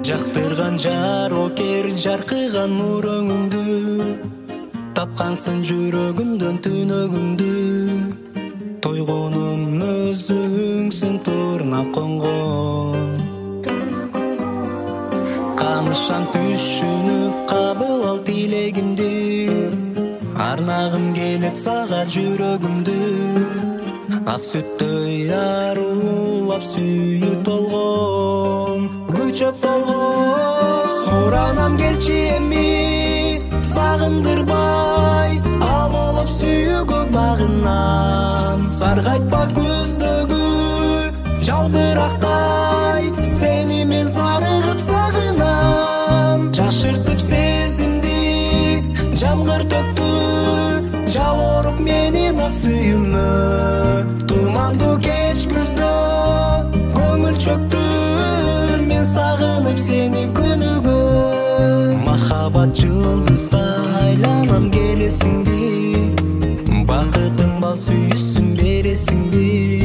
Жактырган жар окер жаркыган нур өңүңдү, тапкансың жүрөгүмдөн түнөгүңдү. Тойгонум өзүңсүң турнап конгон. Канышан түшүнүп кабыл ал тилегимди, арнагым келет сага жүрөгүмдү. Ак сүттөй арулап сүйүү толгон, күчөп толгон. Суранам келчи эми сагындырбай, ал болуп сүйүүгө багынам. Саргайтпа көздөгү жалбырактай, сени мен зарыгып сагынам. Жашыртып сезимди жамгыр төктү, жалоруп менин ак сүйүүмө. Тумандуу кеч күздө көңүл чөктү, мен сагынып сени күнүгө. Махабат жылдызга айланам келесиңди, бакытым бал сүйүүсүн бересиңди.